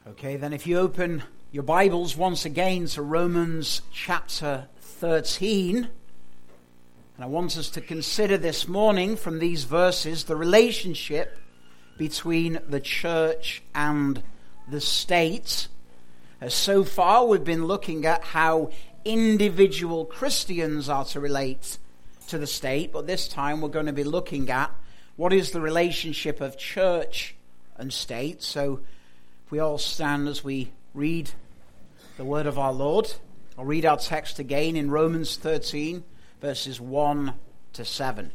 Okay, then if you open your Bibles once again to Romans chapter 13, and I want us to consider this morning from these verses the relationship between the church and the state. So far we've been looking at how individual Christians are to relate to the state, but this time we're going to be looking at what is the relationship of church and state. So if we all stand as we read the word of our Lord, I'll read our text again in Romans 13, verses 1 to 7.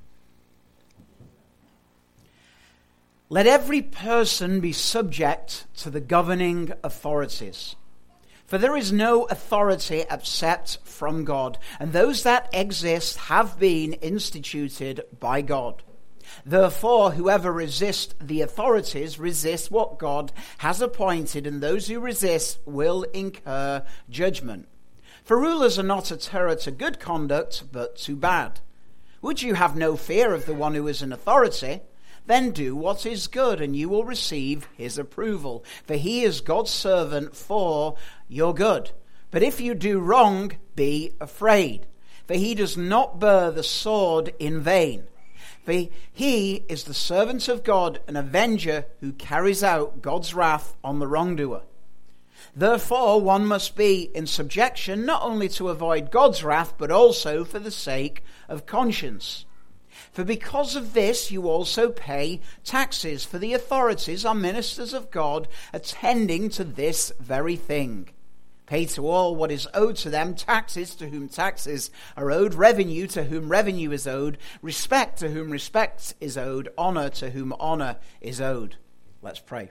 Let every person be subject to the governing authorities, for there is no authority except from God, and those that exist have been instituted by God. Therefore, whoever resists the authorities resists what God has appointed, and those who resist will incur judgment. For rulers are not a terror to good conduct, but to bad. Would you have no fear of the one who is in authority? Then do what is good, and you will receive his approval. For he is God's servant for your good. But if you do wrong, be afraid. For he does not bear the sword in vain. For he is the servant of God, an avenger who carries out God's wrath on the wrongdoer. Therefore, one must be in subjection, not only to avoid God's wrath, but also for the sake of conscience. For because of this you also pay taxes, for the authorities are ministers of God, attending to this very thing. Pay to all what is owed to them, taxes to whom taxes are owed, revenue to whom revenue is owed, respect to whom respect is owed, honor to whom honor is owed. Let's pray.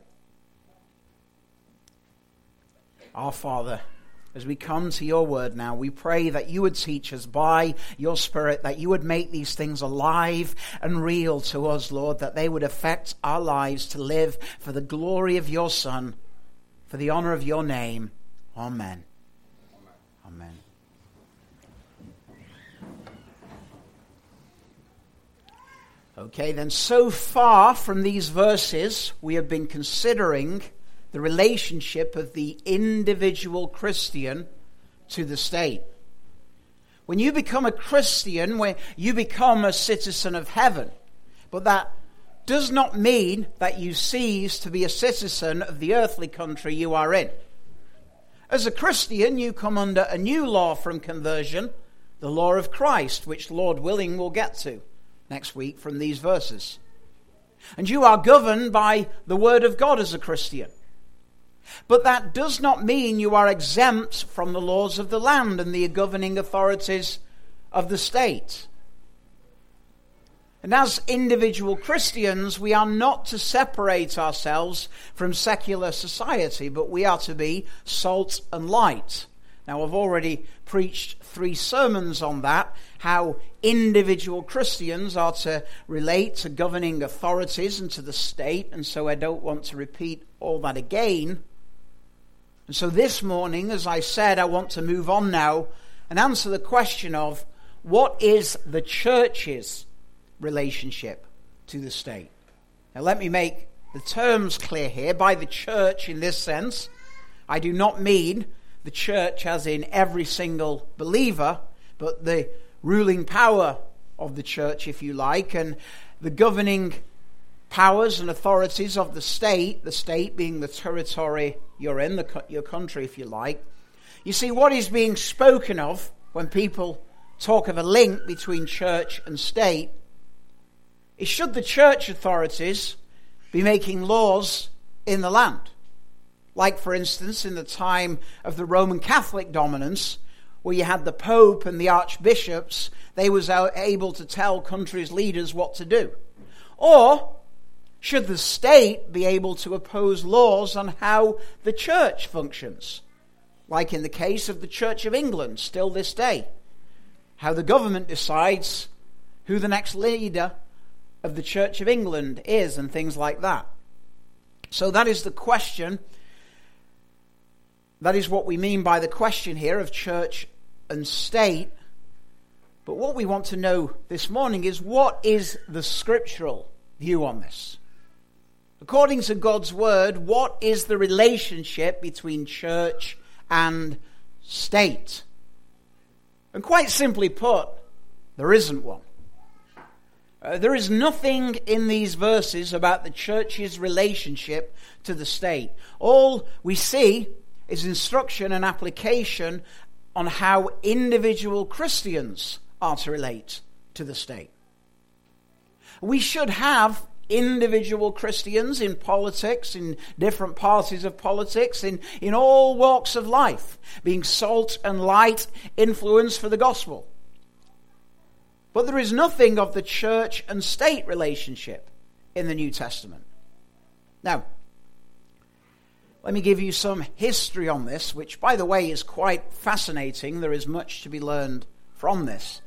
Our Father, as we come to your word now, we pray that you would teach us by your Spirit, that you would make these things alive and real to us, Lord, that they would affect our lives to live for the glory of your Son, for the honor of your name. Amen. Amen. Okay, then so far from these verses, we have been considering the relationship of the individual Christian to the state. When you become a Christian, when you become a citizen of heaven, but that does not mean that you cease to be a citizen of the earthly country you are in. As a Christian, you come under a new law from conversion, the law of Christ, which, Lord willing, we'll get to next week from these verses. And you are governed by the Word of God as a Christian. But that does not mean you are exempt from the laws of the land and the governing authorities of the state. And as individual Christians, we are not to separate ourselves from secular society, but we are to be salt and light. Now, I've already preached 3 sermons on that, how individual Christians are to relate to governing authorities and to the state, and so I don't want to repeat all that again. And so this morning, as I said, I want to move on now and answer the question of what is the church's relationship to the state. Now let me make the terms clear here. By the church in this sense, I do not mean the church as in every single believer, but the ruling power of the church, if you like, and the governing powers and authorities of the state being the territory you're in, your country, if you like. You see, what is being spoken of when people talk of a link between church and state is, should the church authorities be making laws in the land? Like, for instance, in the time of the Roman Catholic dominance, where you had the Pope and the archbishops, they was able to tell countries' leaders what to do. Or should the state be able to oppose laws on how the church functions? Like in the case of the Church of England, still this day. How the government decides who the next leader of the Church of England is and things like that. So that is the question. That is what we mean by the question here of church and state. But what we want to know this morning is, what is the scriptural view on this? According to God's word, what is the relationship between church and state? And quite simply put, there isn't one. There is nothing in these verses about the church's relationship to the state. All we see is instruction and application on how individual Christians are to relate to the state. We should have individual Christians in politics, in different parties of politics, in all walks of life, being salt and light, influence for the gospel. But there is nothing of the church and state relationship in the New Testament. Now, let me give you some history on this, which, by the way, is quite fascinating. There is much to be learned from this.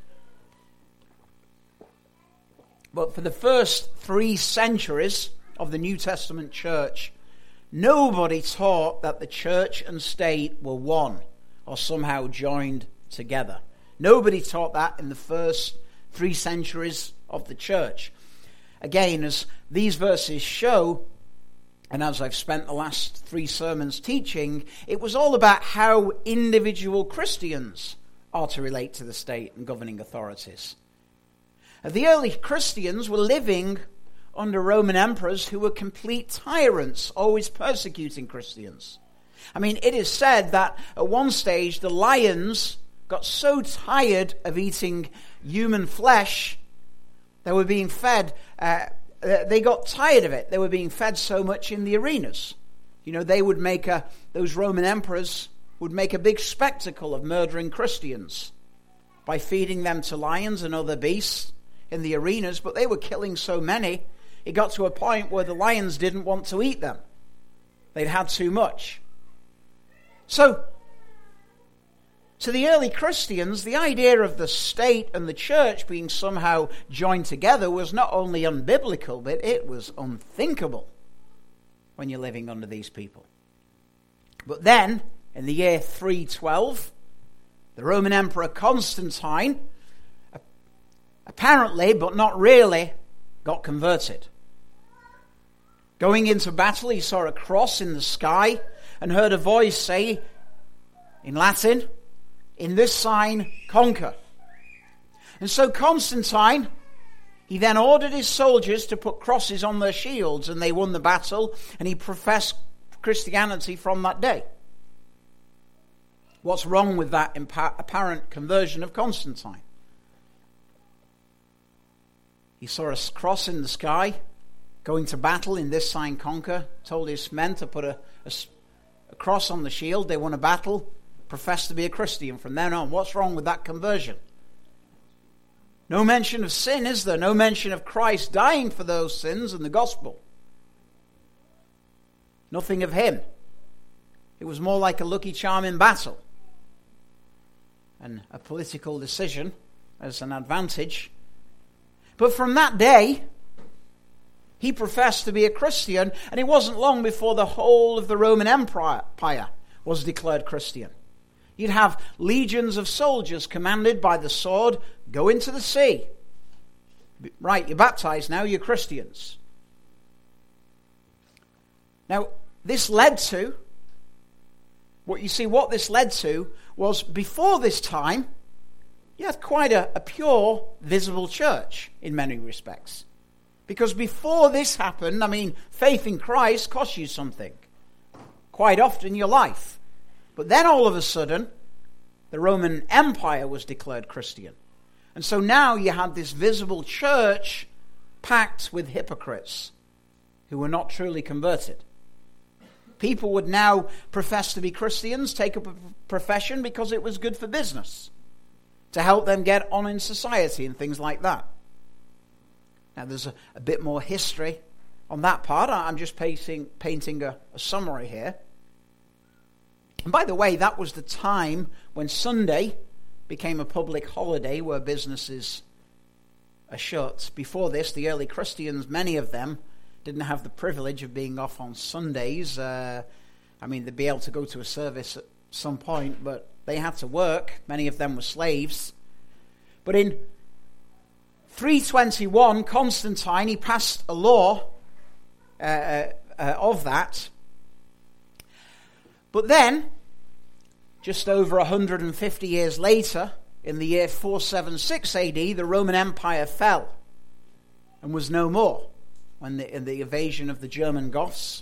But for the first 3 centuries of the New Testament church, nobody taught that the church and state were one or somehow joined together. Nobody taught that in the first 3 centuries of the church. Again, as these verses show, and as I've spent the last 3 sermons teaching, it was all about how individual Christians are to relate to the state and governing authorities. The early Christians were living under Roman emperors who were complete tyrants, always persecuting Christians. I mean, it is said that at one stage the lions got so tired of eating human flesh, they were being fed, they got tired of it. They were being fed so much in the arenas. You know, they would make those Roman emperors would make a big spectacle of murdering Christians by feeding them to lions and other beasts in the arenas, but they were killing so many, it got to a point where the lions didn't want to eat them. They'd had too much. So, to the early Christians, the idea of the state and the church being somehow joined together was not only unbiblical, but it was unthinkable when you're living under these people. But then, in the year 312, the Roman Emperor Constantine, apparently, but not really, got converted. Going into battle, he saw a cross in the sky and heard a voice say, in Latin, "In this sign, conquer." And so Constantine, he then ordered his soldiers to put crosses on their shields, and they won the battle, and he professed Christianity from that day. What's wrong with that apparent conversion of Constantine? He saw a cross in the sky, going to battle, in this sign conquer, told his men to put a cross on the shield. They won a battle, professed to be a Christian from then on. What's wrong with that conversion? No mention of sin, is there? No mention of Christ dying for those sins and the gospel. Nothing of him. It was more like a lucky charm in battle and a political decision as an advantage. But from that day, he professed to be a Christian, and it wasn't long before the whole of the Roman Empire was declared Christian. You'd have legions of soldiers commanded by the sword, go into the sea. Right, you're baptized now, you're Christians. Now, this led to, what this led to was, before this time, you had quite a pure, visible church in many respects. Because before this happened, I mean, faith in Christ costs you something. Quite often your life. But then all of a sudden, the Roman Empire was declared Christian. And so now you had this visible church packed with hypocrites who were not truly converted. People would now profess to be Christians, take up a profession because it was good for business, to help them get on in society and things like that. Now there's a bit more history on that part. I'm just painting a summary here. And by the way, that was the time when Sunday became a public holiday where businesses are shut. Before this, the early Christians, many of them, didn't have the privilege of being off on Sundays. They'd be able to go to a service at some point, but they had to work. Many of them were slaves. But in 321, Constantine, he passed a law of that. But then, just over 150 years later, in the year 476 AD, the Roman Empire fell and was no more in the invasion of the German Goths.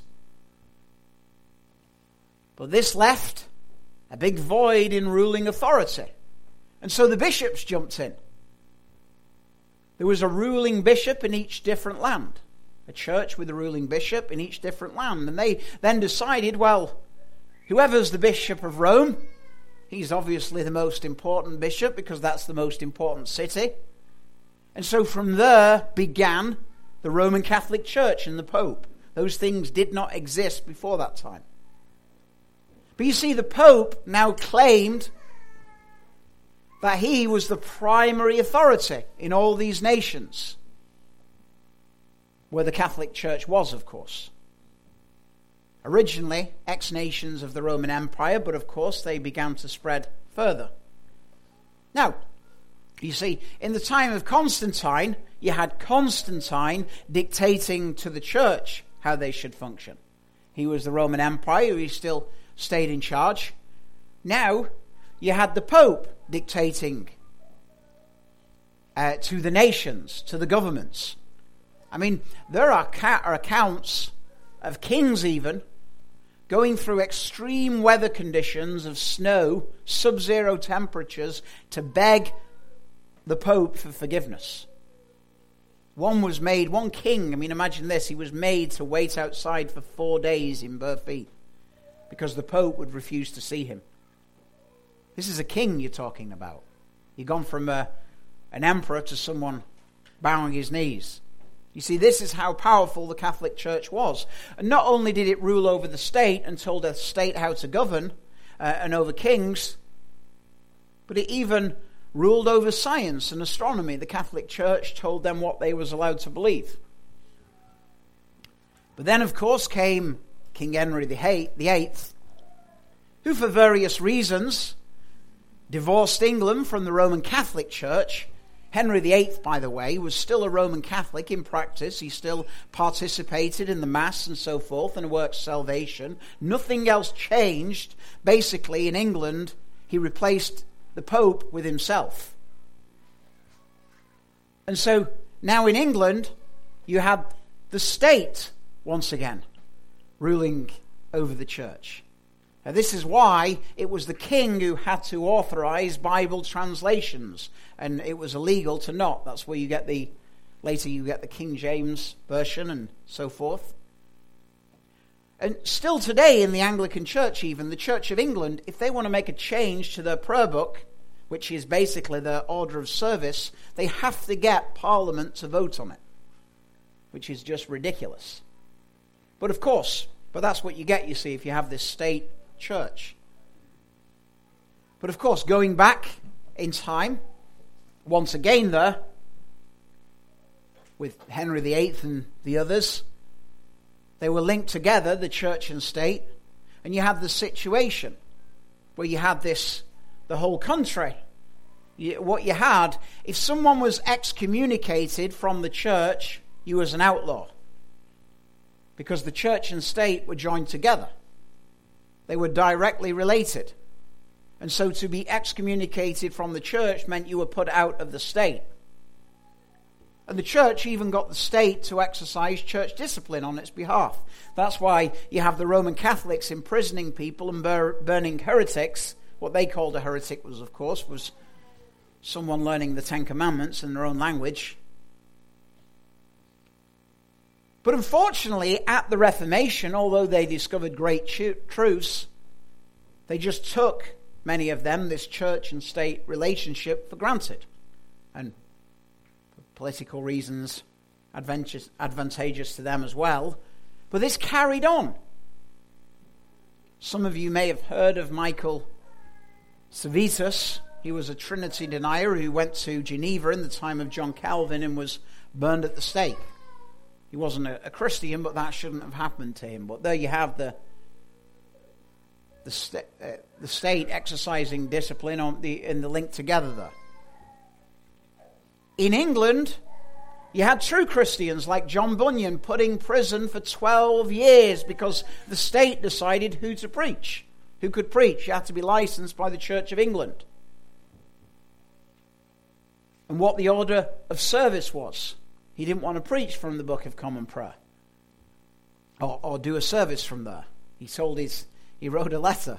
But this left a big void in ruling authority. And so the bishops jumped in. There was a ruling bishop in each different land. A church with a ruling bishop in each different land. And they then decided, well, whoever's the Bishop of Rome, he's obviously the most important bishop because that's the most important city. And so from there began the Roman Catholic Church and the Pope. Those things did not exist before that time. But you see, the Pope now claimed that he was the primary authority in all these nations, where the Catholic Church was, of course. Originally, ex-nations of the Roman Empire, but of course they began to spread further. Now, you see, in the time of Constantine, you had Constantine dictating to the church how they should function. He was the Roman Empire, he still stayed in charge. Now, you had the Pope dictating to the nations, to the governments. I mean, there are accounts of kings even going through extreme weather conditions of snow, sub-zero temperatures, to beg the Pope for forgiveness. One king, I mean, imagine this, he was made to wait outside for 4 days in bare feet because the Pope would refuse to see him. This is a king you're talking about. You've gone from an emperor to someone bowing his knees. You see, this is how powerful the Catholic Church was. And not only did it rule over the state and told the state how to govern and over kings, but it even ruled over science and astronomy. The Catholic Church told them what they was allowed to believe. But then, of course, came King Henry VIII, who for various reasons divorced England from the Roman Catholic Church. Henry VIII, by the way, was still a Roman Catholic in practice. He still participated in the Mass and so forth and worked salvation. Nothing else changed. Basically, in England, he replaced the Pope with himself. And so now in England, you had the state once again ruling over the church. Now, this is why it was the king who had to authorize Bible translations, and it was illegal to not. That's where later you get the King James Version and so forth. And still today in the Anglican Church even, the Church of England, if they want to make a change to their prayer book, which is basically their order of service, they have to get Parliament to vote on it, which is just ridiculous. But of course, that's what you get, you see, if you have this state church. But of course, going back in time, once again there, with Henry VIII and the others, they were linked together, the church and state, and you had the situation where you had the whole country. What you had, if someone was excommunicated from the church, you was an outlaw. Because the church and state were joined together. They were directly related. And so to be excommunicated from the church meant you were put out of the state. And the church even got the state to exercise church discipline on its behalf. That's why you have the Roman Catholics imprisoning people and burning heretics. What they called a heretic was, of course, was someone learning the Ten Commandments in their own language. But unfortunately, at the Reformation, although they discovered great truths, they just took, many of them, this church and state relationship for granted. And for political reasons, advantageous to them as well. But this carried on. Some of you may have heard of Michael Servetus. He was a Trinity denier who went to Geneva in the time of John Calvin and was burned at the stake. He wasn't a Christian, but that shouldn't have happened to him. But there you have the state exercising discipline in the link together there. In England, You had true Christians like John Bunyan put in prison for 12 years because the state decided who to preach. Who could preach? You had to be licensed by the Church of England. And what the order of service was. He didn't want to preach from the Book of Common Prayer. Or do a service from there. He wrote a letter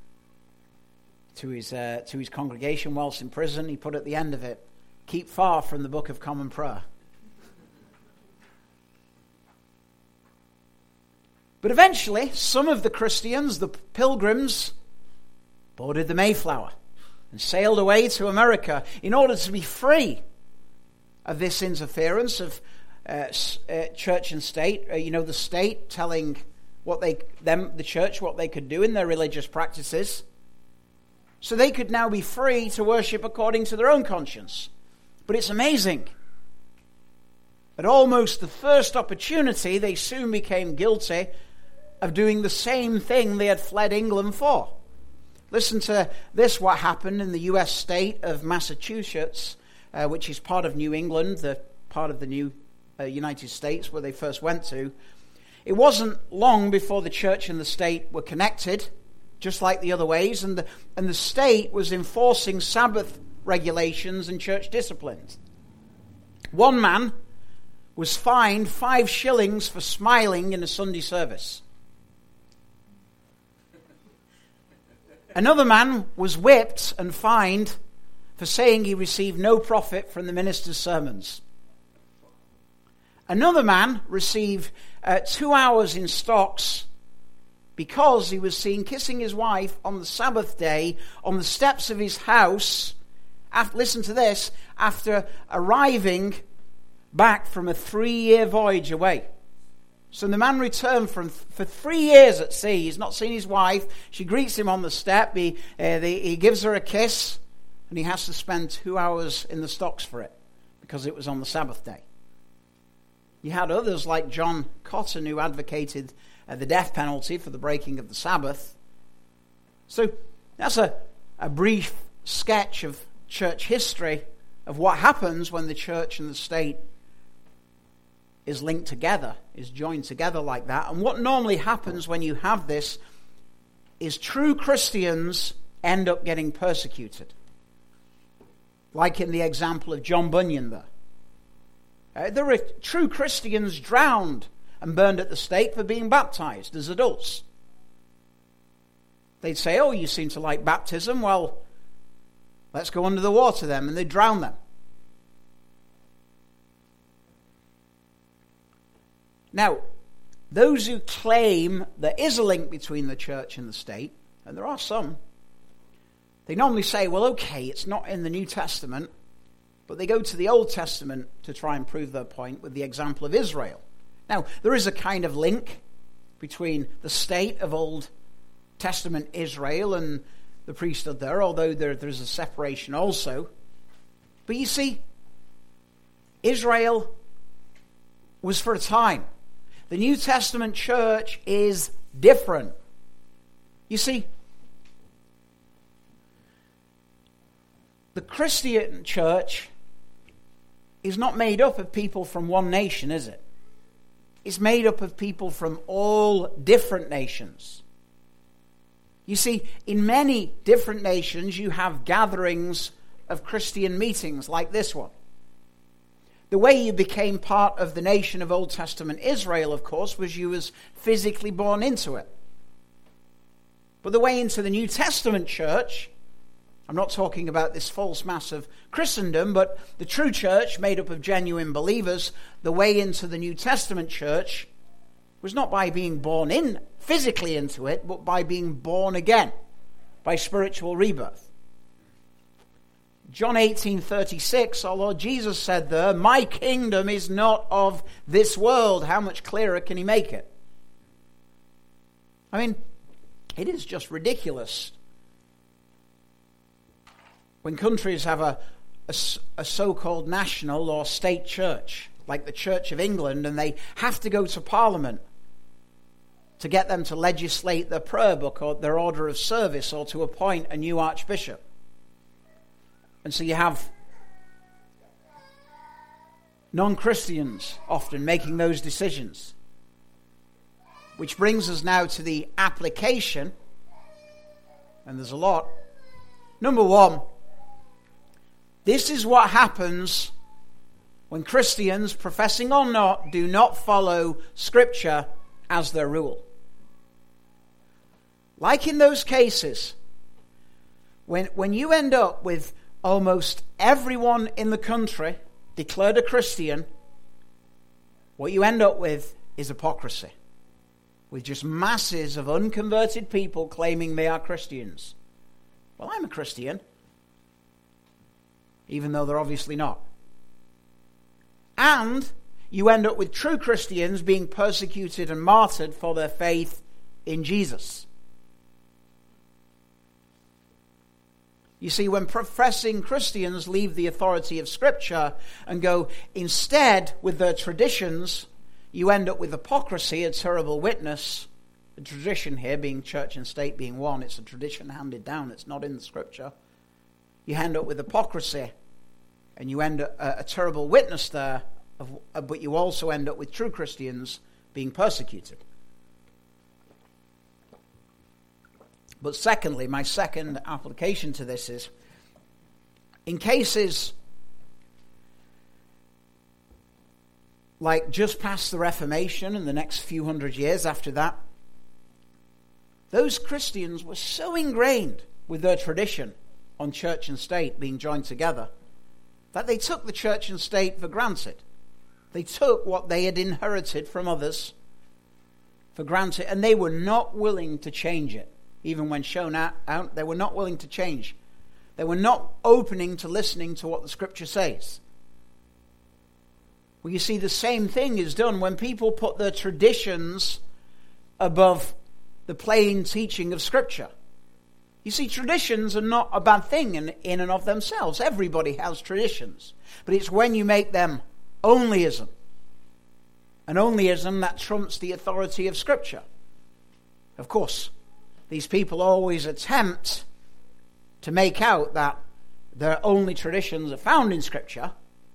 to his congregation whilst in prison. He put at the end of it, "Keep far from the Book of Common Prayer." But eventually, some of the Christians, the pilgrims, boarded the Mayflower and sailed away to America in order to be free of this interference of church and state. The state telling the church what they could do in their religious practices. So they could now be free to worship according to their own conscience. But it's amazing. At almost the first opportunity, they soon became guilty of doing the same thing they had fled England for. Listen to this, what happened in the U.S. state of Massachusetts, which is part of New England, the part of the new United States where they first went to. It wasn't long before the church and the state were connected, just like the other ways, and the state was enforcing Sabbath regulations and church disciplines. One man was fined 5 shillings for smiling in a Sunday service. Another man was whipped and fined for saying he received no profit from the minister's sermons. Another man received 2 hours in stocks because he was seen kissing his wife on the Sabbath day on the steps of his house. Listen to this, after arriving back from a 3-year voyage away. So the man returned for 3 years at sea. He's not seen his wife. She greets him on the step. He gives her a kiss, and he has to spend 2 hours in the stocks for it because it was on the Sabbath day. You had others like John Cotton who advocated the death penalty for the breaking of the Sabbath. So that's a brief sketch of church history of what happens when the church and the state is linked together, is joined together like that. And what normally happens when you have this is true Christians end up getting persecuted. Like in the example of John Bunyan there. There are true Christians drowned and burned at the stake for being baptized as adults. They'd say, "Oh, you seem to like baptism. Well, let's go under the water then," and they'd drown them. Now, those who claim there is a link between the church and the state, and there are some, they normally say, well, okay, it's not in the New Testament, but they go to the Old Testament to try and prove their point with the example of Israel. Now, there is a kind of link between the state of Old Testament Israel and the priesthood there, although there's a separation also. But you see, Israel was for a time. The New Testament church is different. You see, the Christian church is not made up of people from one nation, is it? It's made up of people from all different nations. You see, in many different nations, you have gatherings of Christian meetings like this one. The way you became part of the nation of Old Testament Israel, of course, was you was physically born into it. But the way into the New Testament church, I'm not talking about this false mass of Christendom, but the true church made up of genuine believers, the way into the New Testament church was not by being born in physically into it, but by being born again, by spiritual rebirth. John 18:36, our Lord Jesus said there, "My kingdom is not of this world." How much clearer can he make it? I mean, it is just ridiculous when countries have a so-called national or state church, like the Church of England, and they have to go to Parliament to get them to legislate their prayer book or their order of service or to appoint a new archbishop. And so you have Non-Christians often making those decisions. Which brings us now to the application, and there's a lot. Number one, this is what happens when Christians, professing or not, do not follow Scripture as their rule. Like in those cases, when you end up with almost everyone in the country declared a Christian, what you end up with is hypocrisy. With just masses of unconverted people claiming they are Christians. Well, I'm a Christian. Even though they're obviously not. And you end up with true Christians being persecuted and martyred for their faith in Jesus. You see, when professing Christians leave the authority of Scripture and go instead with their traditions, you end up with hypocrisy, a terrible witness. The tradition here being church and state being one. It's a tradition handed down. It's not in the Scripture. You end up with hypocrisy. And you end up a terrible witness there. But you also end up with true Christians being persecuted. But secondly, my second application to this is, in cases like just past the Reformation and the next few hundred years after that, those Christians were so ingrained with their tradition on church and state being joined together that they took the church and state for granted. They took what they had inherited from others for granted, and they were not willing to change it. Even when shown out, they were not willing to change. They were not opening to listening to what the Scripture says. Well, you see, the same thing is done when people put their traditions above the plain teaching of Scripture. You see, traditions are not a bad thing in and of themselves. Everybody has traditions. But it's when you make them onlyism. An onlyism that trumps the authority of Scripture. Of course, these people always attempt to make out that their only traditions are found in Scripture.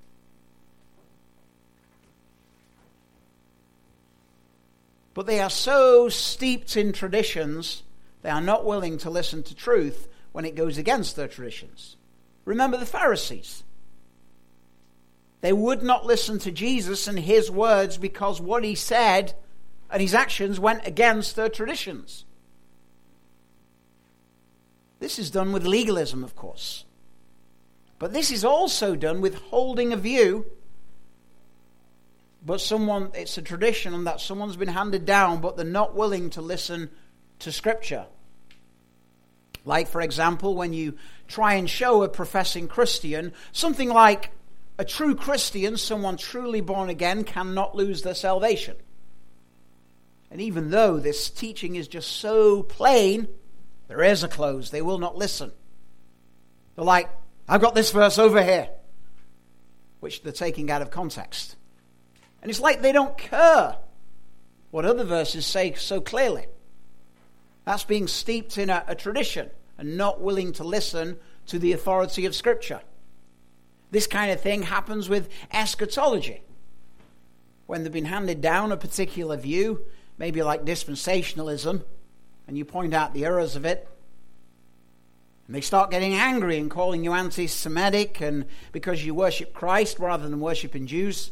But they are so steeped in traditions, they are not willing to listen to truth when it goes against their traditions. Remember the Pharisees. They would not listen to Jesus and his words because what he said and his actions went against their traditions. This is done with legalism, of course. But this is also done with holding a view, but it's a tradition that someone's been handed down, but they're not willing to listen to Scripture. Like, for example, when you try and show a professing Christian something like a true Christian, someone truly born again, cannot lose their salvation. And even though this teaching is just so plain, their ears are closed. They will not listen. They're like, I've got this verse over here, which they're taking out of context. And it's like they don't care what other verses say so clearly. That's being steeped in a tradition and not willing to listen to the authority of Scripture. This kind of thing happens with eschatology. When they've been handed down a particular view, maybe like dispensationalism, and you point out the errors of it, and they start getting angry and calling you anti-Semitic and because you worship Christ rather than worshiping Jews.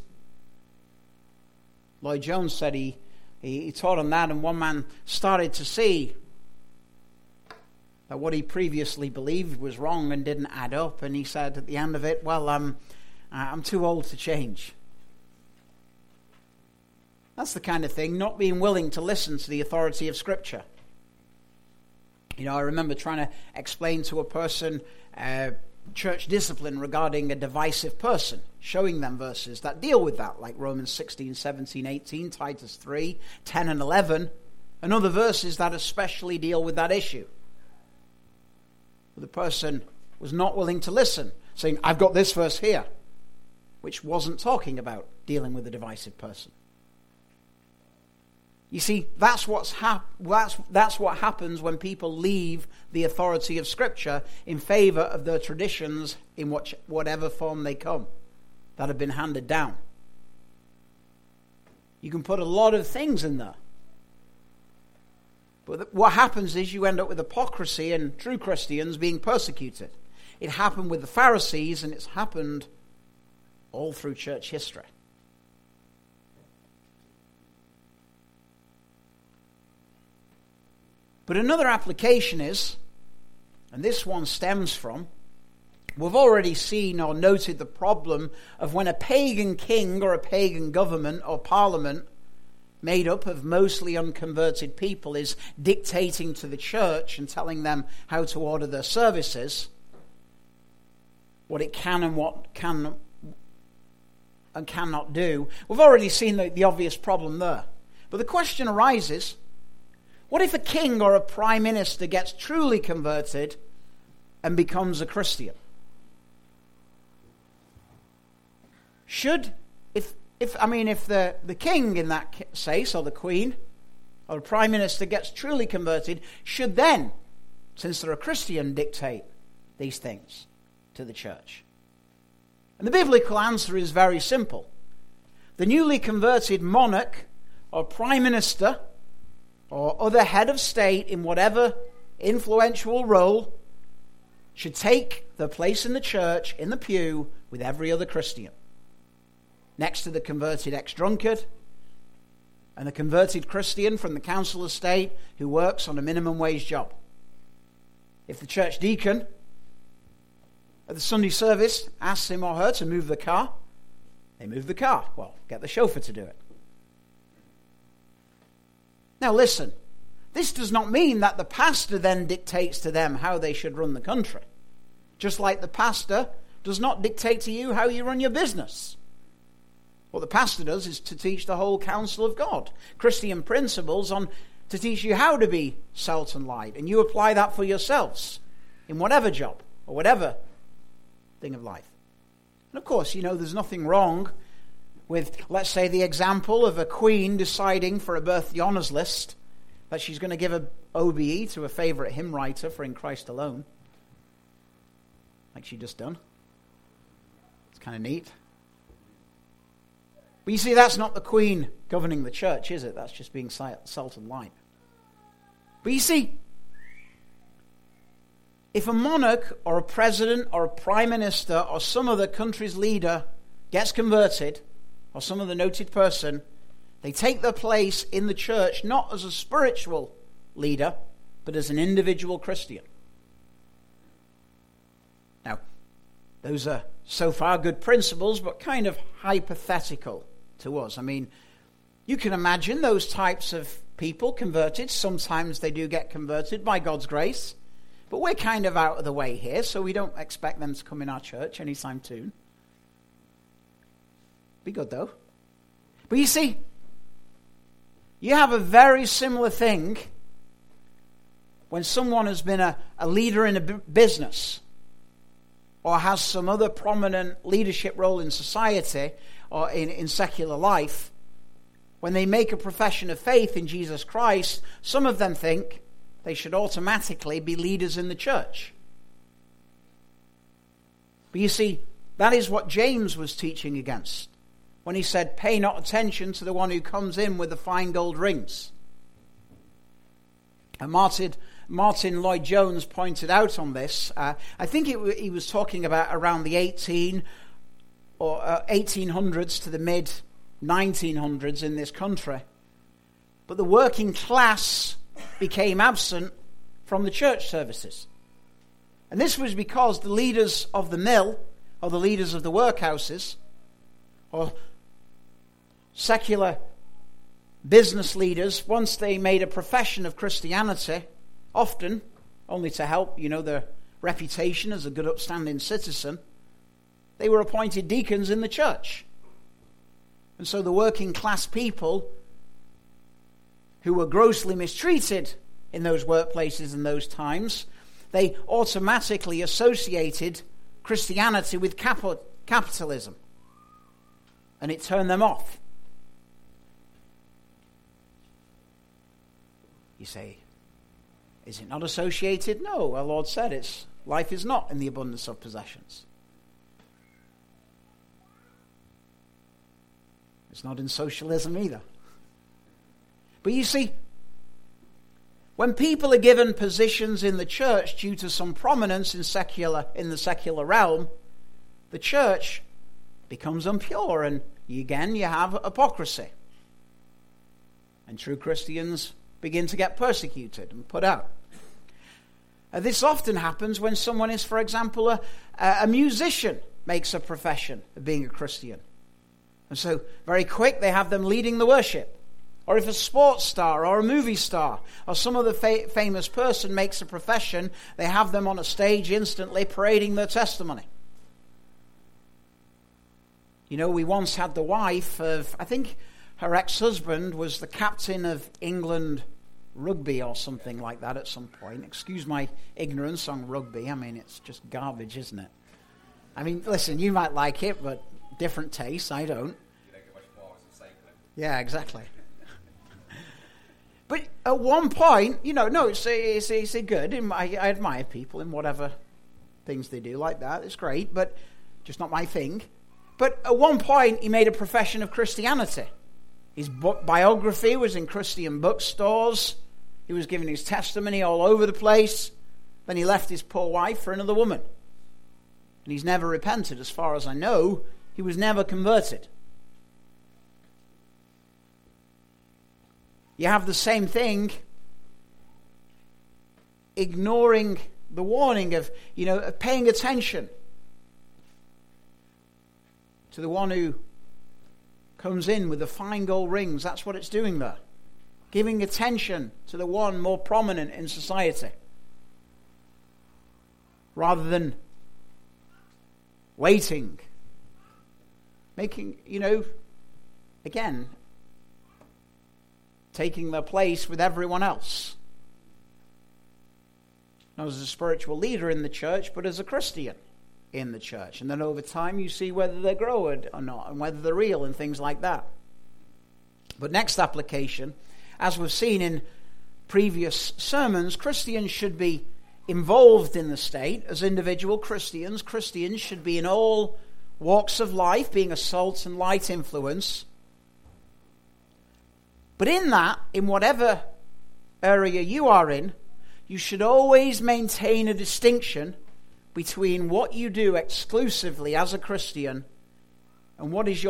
Lloyd Jones said he taught on that, and one man started to see that what he previously believed was wrong and didn't add up, and he said at the end of it, well, I'm too old to change. That's the kind of thing, not being willing to listen to the authority of Scripture. You know, I remember trying to explain to a person church discipline regarding a divisive person, showing them verses that deal with that, like Romans 16, 17, 18, Titus 3, 10 and 11, and other verses that especially deal with that issue. But the person was not willing to listen, saying, I've got this verse here, which wasn't talking about dealing with a divisive person. You see, that's what happens when people leave the authority of Scripture in favor of their traditions in whatever form they come that have been handed down. You can put a lot of things in there. But what happens is you end up with hypocrisy and true Christians being persecuted. It happened with the Pharisees, and it's happened all through church history. But another application is, and this one stems from, we've already seen or noted the problem of when a pagan king or a pagan government or parliament made up of mostly unconverted people is dictating to the church and telling them how to order their services, what it can and what can and cannot do. We've already seen the obvious problem there. But the question arises, what if a king or a prime minister gets truly converted and becomes a Christian? If the king in that case, or the queen, or the prime minister gets truly converted, should then, since they're a Christian, dictate these things to the church? And the biblical answer is very simple. The newly converted monarch or prime minister or other head of state in whatever influential role should take their place in the church, in the pew, with every other Christian. Next to the converted ex-drunkard and the converted Christian from the council estate who works on a minimum wage job. If the church deacon at the Sunday service asks him or her to move the car, they move the car. Well, get the chauffeur to do it. Now listen, this does not mean that the pastor then dictates to them how they should run the country. Just like the pastor does not dictate to you how you run your business. What the pastor does is to teach the whole counsel of God, Christian principles to teach you how to be salt and light. And you apply that for yourselves in whatever job or whatever thing of life. And of course, there's nothing wrong with, let's say, the example of a queen deciding for a birthday honours list that she's going to give an OBE to a favourite hymn writer for In Christ Alone. Like she just done. It's kind of neat. But you see, that's not the queen governing the church, is it? That's just being salt and light. But you see, if a monarch or a president or a prime minister or some other country's leader gets converted, or some other noted person, they take their place in the church not as a spiritual leader, but as an individual Christian. Now, those are so far good principles, but kind of hypothetical to us. I mean, you can imagine those types of people converted. Sometimes they do get converted by God's grace, but we're kind of out of the way here, so we don't expect them to come in our church anytime soon. Be good though. But you see, you have a very similar thing when someone has been a leader in a business or has some other prominent leadership role in society or in secular life. When they make a profession of faith in Jesus Christ, some of them think they should automatically be leaders in the church. But you see, that is what James was teaching against when he said, pay not attention to the one who comes in with the fine gold rings. And Martin Lloyd-Jones pointed out on this. I think he was talking about around the 1800s to the mid-1900s in this country. But the working class became absent from the church services. And this was because the leaders of the mill, or the leaders of the workhouses, or secular business leaders, once they made a profession of Christianity, often only to help, their reputation as a good upstanding citizen, they were appointed deacons in the church. And so the working class people who were grossly mistreated in those workplaces in those times, they automatically associated Christianity with capitalism. And it turned them off. You say, is it not associated? No, our Lord said life is not in the abundance of possessions. It's not in socialism either. But you see, when people are given positions in the church due to some prominence in the secular realm, the church becomes impure, and again you have hypocrisy. And true Christians begin to get persecuted and put out. This often happens when someone is, for example, a musician makes a profession of being a Christian. And so very quick they have them leading the worship. Or if a sports star or a movie star or some other famous person makes a profession, they have them on a stage instantly parading their testimony. You know, we once had the wife of, I think her ex-husband was the captain of England rugby or something like that at some point. Excuse my ignorance on rugby. I mean, it's just garbage, isn't it? I mean, listen, you might like it, but different tastes. I don't. You don't get much more as a cycling. Yeah, exactly. But at one point, you know, no, it's good. I admire people in whatever things they do like that. It's great, but just not my thing. But at one point, he made a profession of Christianity. His biography was in Christian bookstores. He was giving his testimony all over the place. Then he left his poor wife for another woman. And he's never repented, as far as I know. He was never converted. You have the same thing, ignoring the warning of, of paying attention to the one who comes in with the fine gold rings. That's what it's doing there. Giving attention to the one more prominent in society. Rather than waiting. Making, again, taking their place with everyone else. Not as a spiritual leader in the church, but as a Christian in the church. And then over time you see whether they grow or not, and whether they're real and things like that. But next application, as we've seen in previous sermons, Christians should be involved in the state as individual Christians. Christians should be in all walks of life, being a salt and light influence. But in that, in whatever area you are in, you should always maintain a distinction between what you do exclusively as a Christian and what is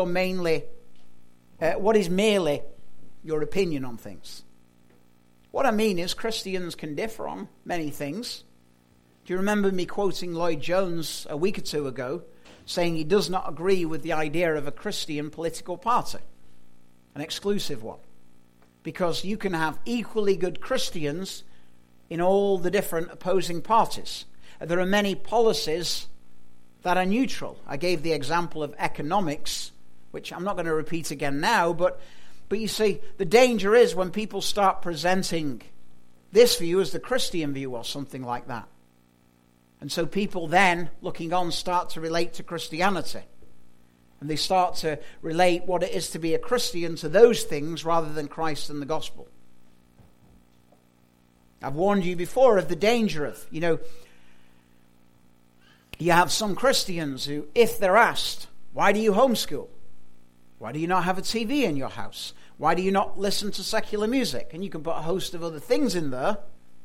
merely your opinion on things. What I mean is Christians can differ on many things. Do you remember me quoting Lloyd Jones a week or two ago, saying he does not agree with the idea of a Christian political party, an exclusive one? Because you can have equally good Christians in all the different opposing parties. There are many policies that are neutral. I gave the example of economics, which I'm not going to repeat again now, but you see, the danger is when people start presenting this view as the Christian view or something like that. And so people then, looking on, start to relate to Christianity. And they start to relate what it is to be a Christian to those things rather than Christ and the gospel. I've warned you before of the danger of, you have some Christians who, if they're asked, why do you homeschool? Why do you not have a TV in your house? Why do you not listen to secular music? And you can put a host of other things in there.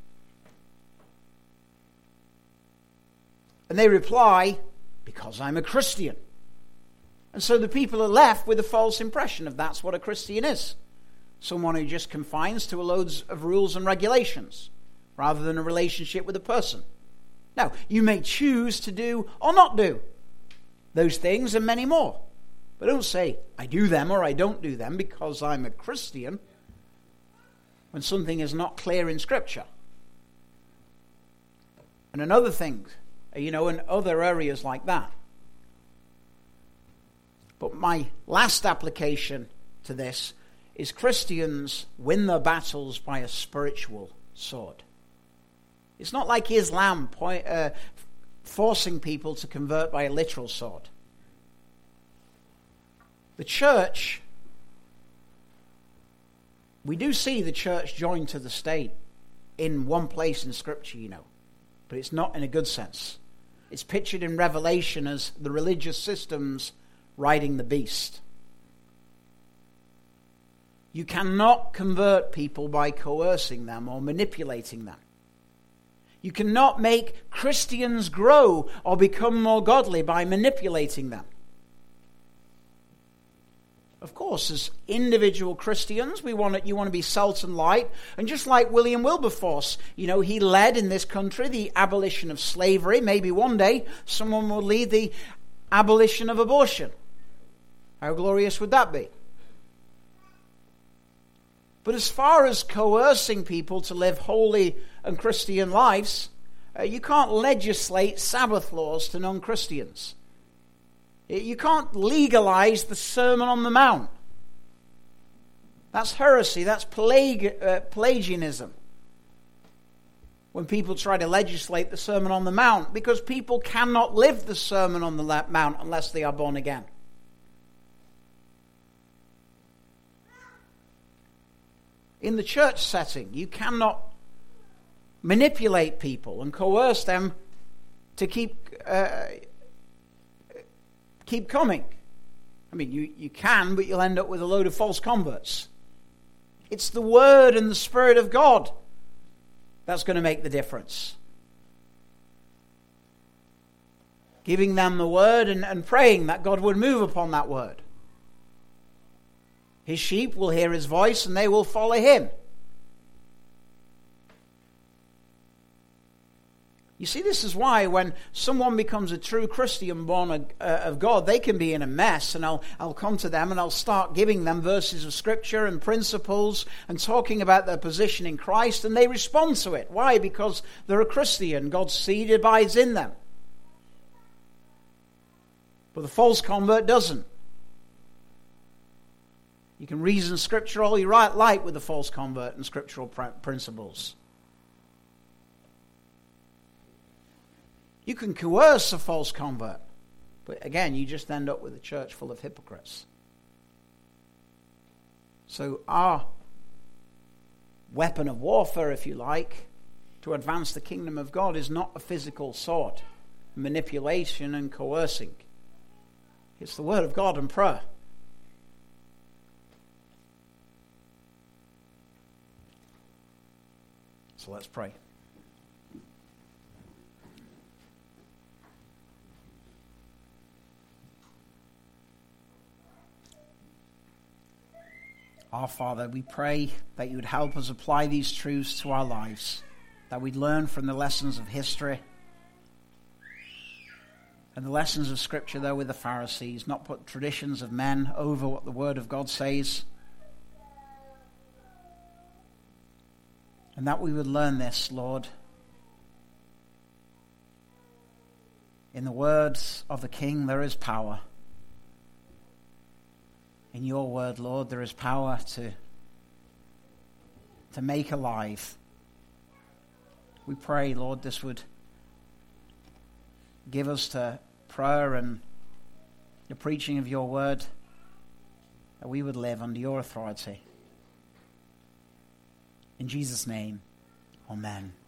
And they reply, because I'm a Christian. And so the people are left with a false impression of that's what a Christian is. Someone who just confines to loads of rules and regulations, rather than a relationship with a person. Now, you may choose to do or not do those things and many more. But don't say, I do them or I don't do them because I'm a Christian, when something is not clear in Scripture. And another thing, in other areas like that. But my last application to this is Christians win their battles by a spiritual sword. It's not like Islam forcing people to convert by a literal sword. The church, we do see the church joined to the state in one place in Scripture, but it's not in a good sense. It's pictured in Revelation as the religious systems riding the beast. You cannot convert people by coercing them or manipulating them. You cannot make Christians grow or become more godly by manipulating them. Of course, as individual Christians, you want to be salt and light. And just like William Wilberforce, he led in this country the abolition of slavery. Maybe one day someone will lead the abolition of abortion. How glorious would that be? But as far as coercing people to live holy and Christian lives, you can't legislate Sabbath laws to non-Christians. You can't legalize the Sermon on the Mount. That's heresy. That's Pelagianism. When people try to legislate the Sermon on the Mount, because people cannot live the Sermon on the Mount unless they are born again. In the church setting, you cannot manipulate people and coerce them to keep coming. I mean, you can, but you'll end up with a load of false converts. It's the Word and the Spirit of God that's going to make the difference. Giving them the Word and praying that God would move upon that Word. His sheep will hear His voice and they will follow Him. You see, this is why when someone becomes a true Christian born of God, they can be in a mess, and I'll come to them and I'll start giving them verses of Scripture and principles and talking about their position in Christ, and they respond to it. Why? Because they're a Christian. God's seed abides in them. But the false convert doesn't. You can reason Scripture all you like with the false convert and scriptural principles. You can coerce a false convert, but again, you just end up with a church full of hypocrites. So our weapon of warfare, if you like, to advance the kingdom of God is not a physical sword, manipulation and coercing. It's the Word of God and prayer. So let's pray. Our Father, we pray that you would help us apply these truths to our lives, that we'd learn from the lessons of history and the lessons of Scripture there with the Pharisees, not put traditions of men over what the Word of God says, and that we would learn this, Lord, in the words of the King there is power. In your word, Lord, there is power to make alive. We pray, Lord, this would give us to prayer and the preaching of your word, that we would live under your authority. In Jesus' name, amen.